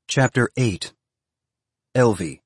Chapter 8. Elvie.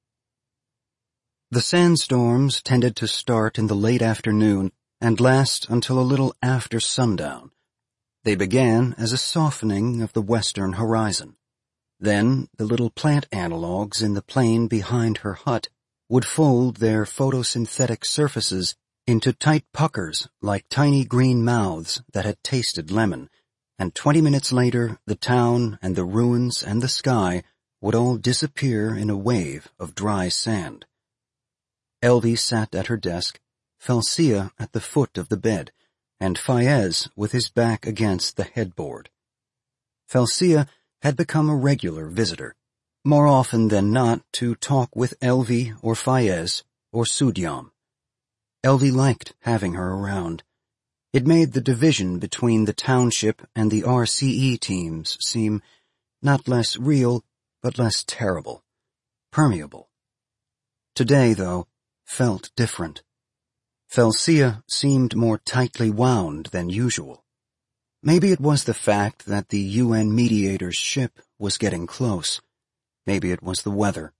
The sandstorms tended to start in the late afternoon and last until a little after sundown. They began as a softening of the western horizon. Then the little plant analogues in the plain behind her hut would fold their photosynthetic surfaces into tight puckers like tiny green mouths that had tasted lemon, and 20 minutes later the town and the ruins and the sky would all disappear in a wave of dry sand. Elvie sat at her desk, Felcia at the foot of the bed, and Faiez with his back against the headboard. Felcia had become a regular visitor, more often than not to talk with Elvie or Faiez or Sudyam. Elvie liked having her around. It made the division between the township and the RCE teams seem not less real, but less terrible, permeable. Today, though, felt different. Felcia seemed more tightly wound than usual. Maybe it was the fact that the UN mediator's ship was getting close. Maybe it was the weather.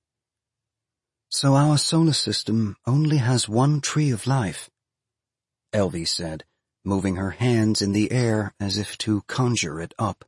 So our solar system only has one tree of life, Elvie said, moving her hands in the air as if to conjure it up.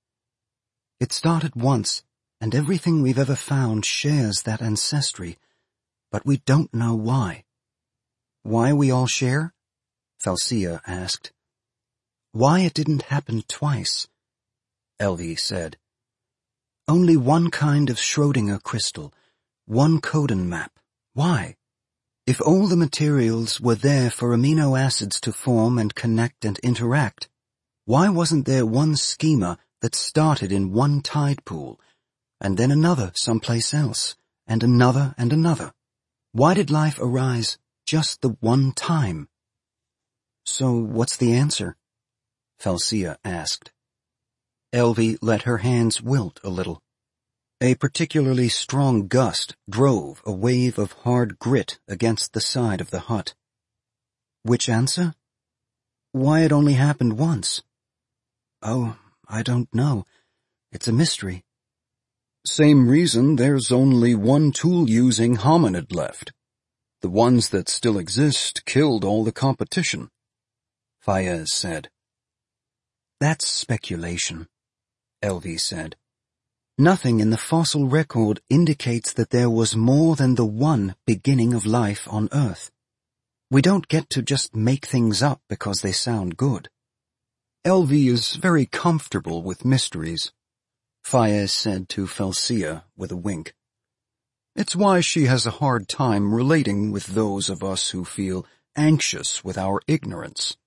It started once, and everything we've ever found shares that ancestry, but we don't know why. Why we all share? Felcia asked. Why it didn't happen twice, Elvie said. Only one kind of Schrödinger crystal, one codon map. Why? If all the materials were there for amino acids to form and connect and interact, why wasn't there one schema that started in one tide pool, and then another someplace else, and another and another? Why did life arise just the one time? So what's the answer? Felcia asked. Elvie let her hands wilt a little. A particularly strong gust drove a wave of hard grit against the side of the hut. Which answer? Why it only happened once? Oh, I don't know. It's a mystery. Same reason there's only one tool-using hominid left. The ones that still exist killed all the competition, Faiez said. That's speculation, Elvie said. Nothing in the fossil record indicates that there was more than the one beginning of life on Earth. We don't get to just make things up because they sound good. Elvie is very comfortable with mysteries, Faiez said to Felcia with a wink. It's why she has a hard time relating with those of us who feel anxious with our ignorance.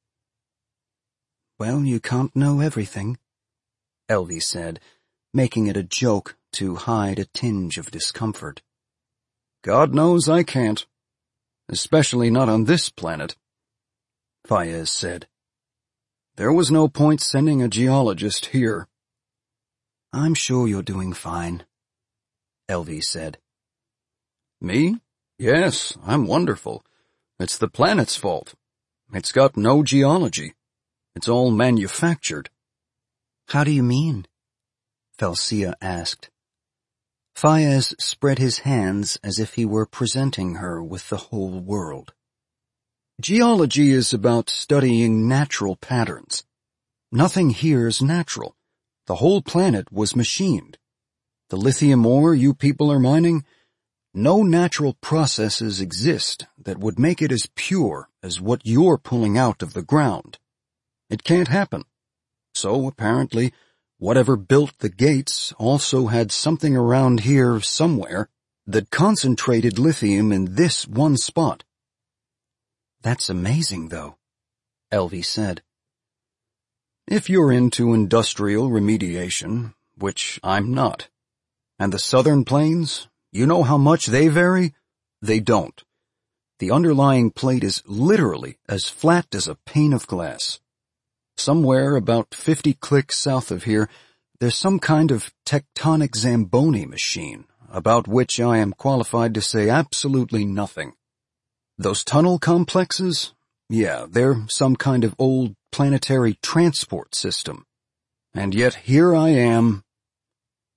Well, you can't know everything, Elvie said, making it a joke to hide a tinge of discomfort. God knows I can't. Especially not on this planet, Faiez said. There was no point sending a geologist here. I'm sure you're doing fine, Elvie said. Me? Yes, I'm wonderful. It's the planet's fault. It's got no geology. It's all manufactured. How do you mean? Felcia asked. Faiez spread his hands as if he were presenting her with the whole world. Geology is about studying natural patterns. Nothing here is natural. The whole planet was machined. The lithium ore you people are mining, no natural processes exist that would make it as pure as what you're pulling out of the ground. It can't happen. So apparently, whatever built the gates also had something around here somewhere that concentrated lithium in this one spot. That's amazing, though, Elvie said. If you're into industrial remediation, which I'm not, and the southern plains, you know how much they vary? They don't. The underlying plate is literally as flat as a pane of glass. Somewhere about 50 clicks south of here, there's some kind of tectonic Zamboni machine, about which I am qualified to say absolutely nothing. Those tunnel complexes? Yeah, they're some kind of old planetary transport system. And yet here I am.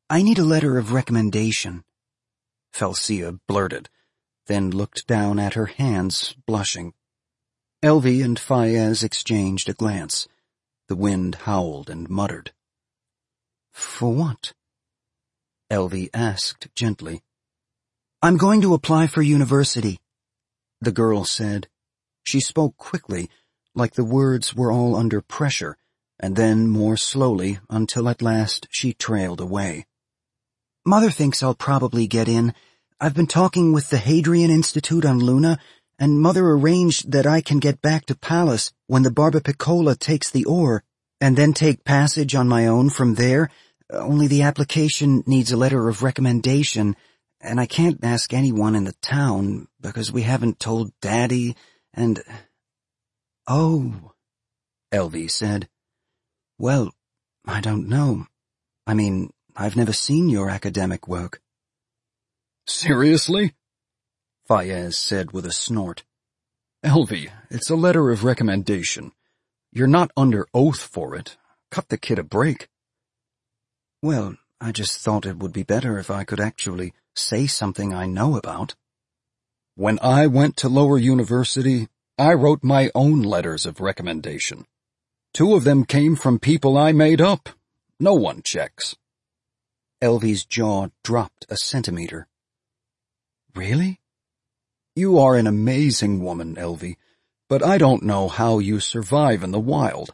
I need a letter of recommendation, Felcia blurted, then looked down at her hands, blushing. Elvie and Fayez exchanged a glance. The wind howled and muttered. For what? Elvie asked gently. I'm going to apply for university, the girl said. She spoke quickly, like the words were all under pressure, and then more slowly until at last she trailed away. Mother thinks I'll probably get in. I've been talking with the Hadrian Institute on Luna, and Mother arranged that I can get back to Pallas when the Barbapicola takes the ore, and then take passage on my own from there, only the application needs a letter of recommendation, and I can't ask anyone in the town because we haven't told Daddy, and... Oh, Elvie said. Well, I don't know. I mean, I've never seen your academic work. Seriously? Fayez said with a snort. Elvie, it's a letter of recommendation. You're not under oath for it. Cut the kid a break. Well, I just thought it would be better if I could actually say something I know about. When I went to lower university, I wrote my own letters of recommendation. 2 of them came from people I made up. No one checks. Elvie's jaw dropped a centimeter. Really? You are an amazing woman, Elvie, but I don't know how you survive in the wild.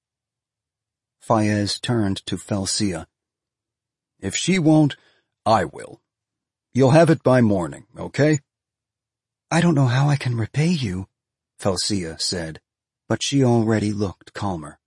Fayez turned to Felcia. If she won't, I will. You'll have it by morning, okay? I don't know how I can repay you, Felcia said, but she already looked calmer.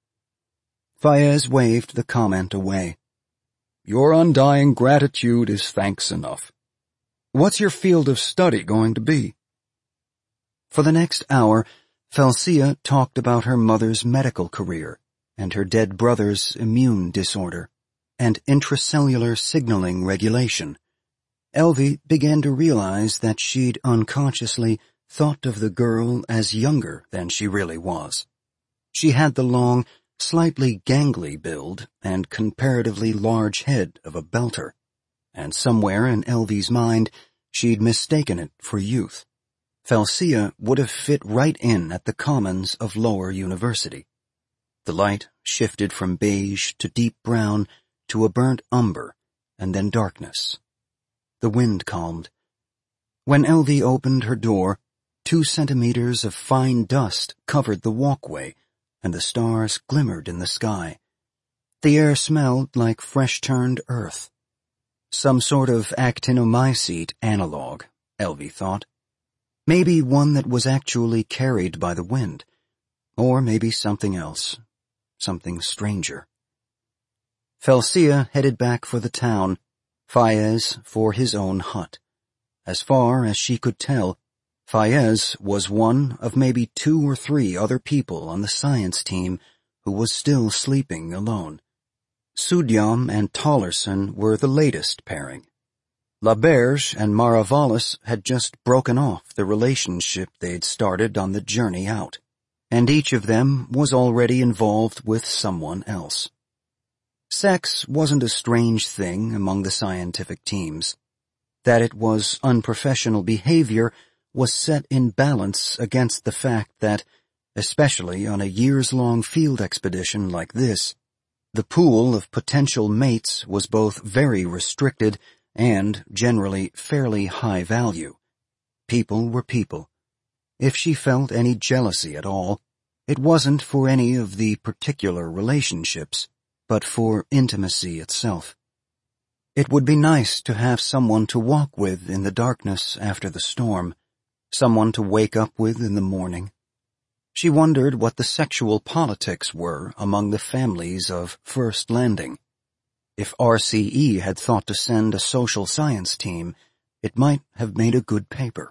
Fayez waved the comment away. Your undying gratitude is thanks enough. What's your field of study going to be? For the next hour, Felcia talked about her mother's medical career and her dead brother's immune disorder and intracellular signaling regulation. Elvie began to realize that she'd unconsciously thought of the girl as younger than she really was. She had the long, slightly gangly build and comparatively large head of a belter, and somewhere in Elvie's mind she'd mistaken it for youth. Felcia would have fit right in at the commons of lower university. The light shifted from beige to deep brown to a burnt umber, and then darkness. The wind calmed. When Elvie opened her door, 2 centimeters of fine dust covered the walkway, and the stars glimmered in the sky. The air smelled like fresh-turned earth. Some sort of actinomycete analog, Elvie thought. Maybe one that was actually carried by the wind. Or maybe something else. Something stranger. Felcia headed back for the town, Fayez for his own hut. As far as she could tell, Fayez was one of maybe 2 or 3 other people on the science team who was still sleeping alone. Sudyam and Tollerson were the latest pairing. Laberge and Maravalis had just broken off the relationship they'd started on the journey out, and each of them was already involved with someone else. Sex wasn't a strange thing among the scientific teams. That it was unprofessional behavior was set in balance against the fact that, especially on a years-long field expedition like this, the pool of potential mates was both very restricted and generally fairly high value. People were people. If she felt any jealousy at all, it wasn't for any of the particular relationships, but for intimacy itself. It would be nice to have someone to walk with in the darkness after the storm, someone to wake up with in the morning. She wondered what the sexual politics were among the families of First Landing. If RCE had thought to send a social science team, it might have made a good paper.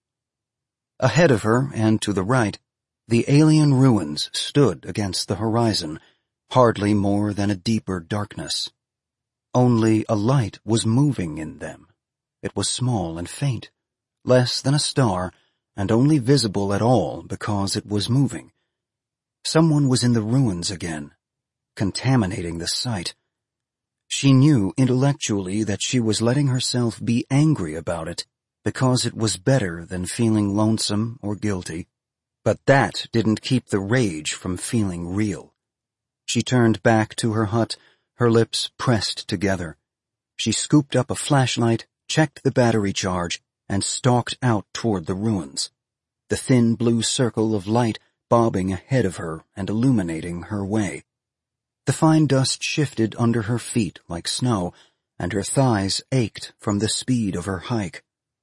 Ahead of her and to the right, the alien ruins stood against the horizon, hardly more than a deeper darkness. Only a light was moving in them. It was small and faint, less than a star, and only visible at all because it was moving. Someone was in the ruins again, contaminating the sight. She knew intellectually that she was letting herself be angry about it because it was better than feeling lonesome or guilty, but that didn't keep the rage from feeling real. She turned back to her hut, her lips pressed together. She scooped up a flashlight, checked the battery charge, and stalked out toward the ruins, the thin blue circle of light bobbing ahead of her and illuminating her way. The fine dust shifted under her feet like snow, and her thighs ached from the speed of her hike.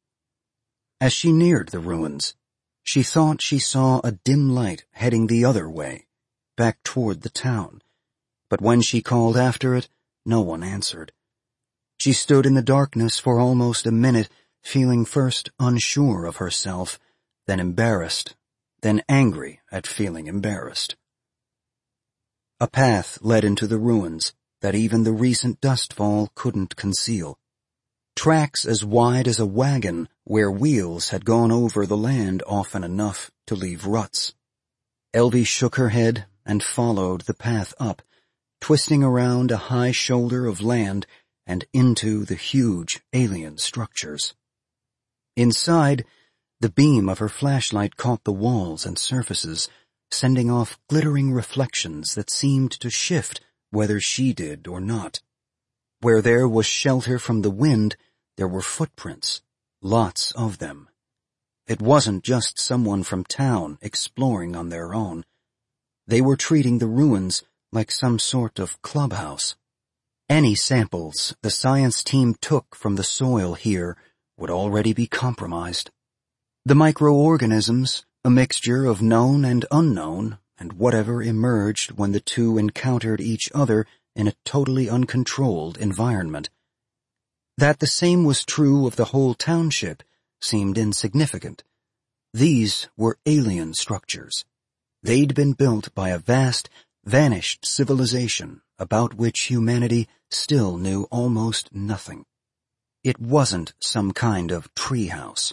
As she neared the ruins, she thought she saw a dim light heading the other way, back toward the town, but when she called after it, no one answered. She stood in the darkness for almost a minute, feeling first unsure of herself, then embarrassed, then angry at feeling embarrassed. A path led into the ruins that even the recent dustfall couldn't conceal. Tracks as wide as a wagon where wheels had gone over the land often enough to leave ruts. Elvie shook her head and followed the path up, twisting around a high shoulder of land and into the huge alien structures. Inside, the beam of her flashlight caught the walls and surfaces, sending off glittering reflections that seemed to shift whether she did or not. Where there was shelter from the wind, there were footprints, lots of them. It wasn't just someone from town exploring on their own. They were treating the ruins like some sort of clubhouse. Any samples the science team took from the soil here would already be compromised. The microorganisms, a mixture of known and unknown, and whatever emerged when the two encountered each other in a totally uncontrolled environment. That the same was true of the whole township seemed insignificant. These were alien structures. They'd been built by a vast, vanished civilization about which humanity still knew almost nothing. It wasn't some kind of treehouse.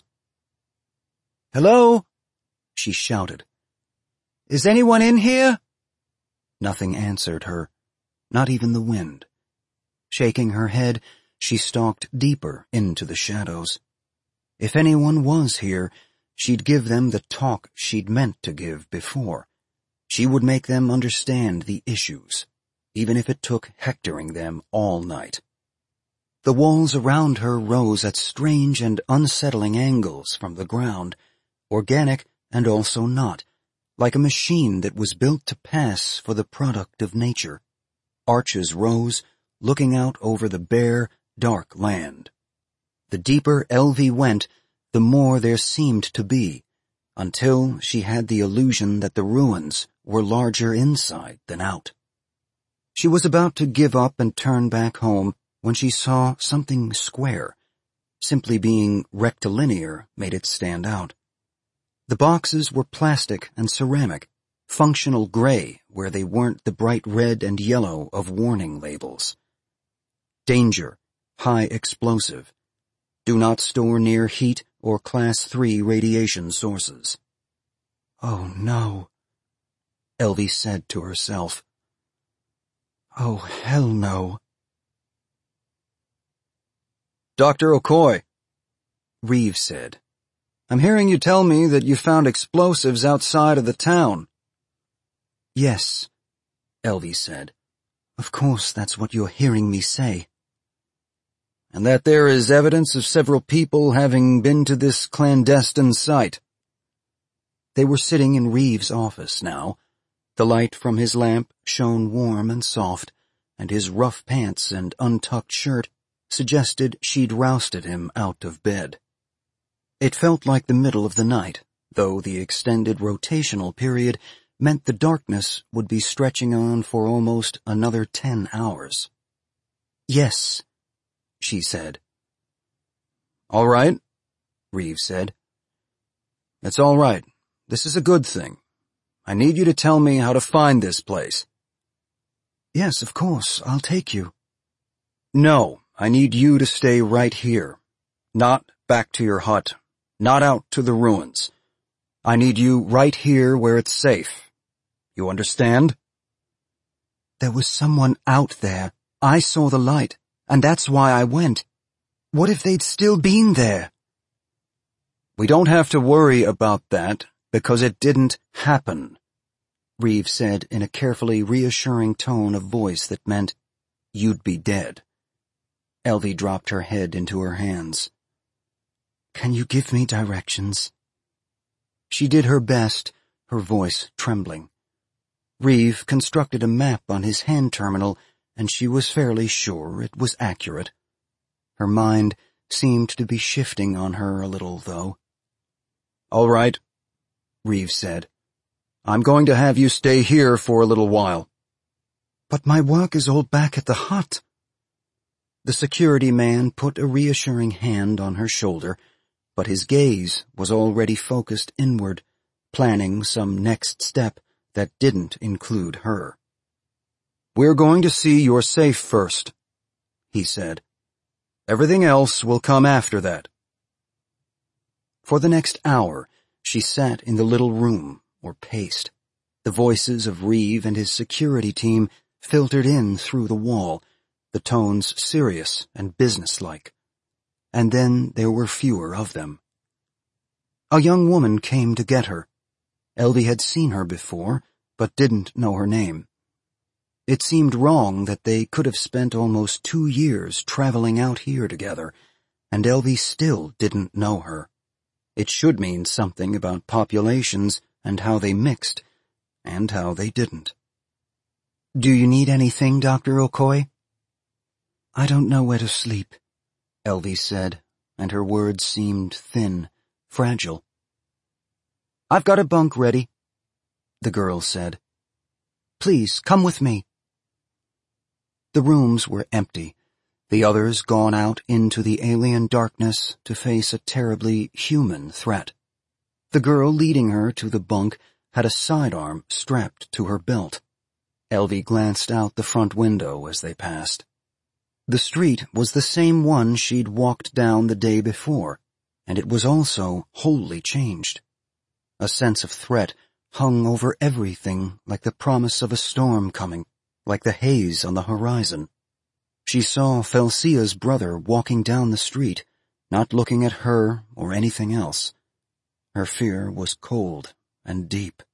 "Hello?" she shouted. "Is anyone in here?" Nothing answered her, not even the wind. Shaking her head, she stalked deeper into the shadows. If anyone was here, she'd give them the talk she'd meant to give before. She would make them understand the issues, even if it took hectoring them all night. The walls around her rose at strange and unsettling angles from the ground, organic and also not, like a machine that was built to pass for the product of nature. Arches rose, looking out over the bare, dark land. The deeper Elvie went, the more there seemed to be, until she had the illusion that the ruins were larger inside than out. She was about to give up and turn back home when she saw something square. Simply being rectilinear made it stand out. The boxes were plastic and ceramic, functional gray where they weren't the bright red and yellow of warning labels. Danger, high explosive. Do not store near heat or Class 3 radiation sources. "Oh no," Elvie said to herself. "Oh, hell no." "Dr. O'Coy," Reeves said, "I'm hearing you tell me that you found explosives outside of the town." "Yes," Elvie said. "Of course that's what you're hearing me say." "And that there is evidence of several people having been to this clandestine site." They were sitting in Reeves' office now. The light from his lamp shone warm and soft, and his rough pants and untucked shirt suggested she'd rousted him out of bed. It felt like the middle of the night, though the extended rotational period meant the darkness would be stretching on for almost another 10 hours. "Yes," she said. "All right," Reeves said. "It's all right. This is a good thing. I need you to tell me how to find this place." "Yes, of course. I'll take you." "No, I need you to stay right here. Not back to your hut. Not out to the ruins. I need you right here where it's safe. You understand?" "There was someone out there I saw the light, and that's why I went. What if they'd still been there? We don't have to worry about that, because it didn't happen, Reeve said in a carefully reassuring tone of voice that meant, you'd be dead. Elvie dropped her head into her hands. Can you give me directions? She did her best, her voice trembling. Reeve constructed a map on his hand terminal, and she was fairly sure it was accurate. Her mind seemed to be shifting on her a little, though. All right, Reeve said. I'm going to have you stay here for a little while. But my work is all back at the hut. The security man put a reassuring hand on her shoulder, but his gaze was already focused inward, planning some next step that didn't include her. We're going to see you're safe first, he said. Everything else will come after that. For the next hour, she sat in the little room, or paced. The voices of Reeve and his security team filtered in through the wall, the tones serious and businesslike. And then there were fewer of them. A young woman came to get her. Elvie had seen her before, but didn't know her name. It seemed wrong that they could have spent almost 2 years traveling out here together, and Elvie still didn't know her. It should mean something about populations and how they mixed, and how they didn't. Do you need anything, Dr. Okoye? I don't know where to sleep, Elvie said, and her words seemed thin, fragile. I've got a bunk ready, the girl said. Please, come with me. The rooms were empty, the others gone out into the alien darkness to face a terribly human threat. The girl leading her to the bunk had a sidearm strapped to her belt. Elvie glanced out the front window as they passed. The street was the same one she'd walked down the day before, and it was also wholly changed. A sense of threat hung over everything like the promise of a storm coming, like the haze on the horizon. She saw Felsia's brother walking down the street, not looking at her or anything else. Her fear was cold and deep.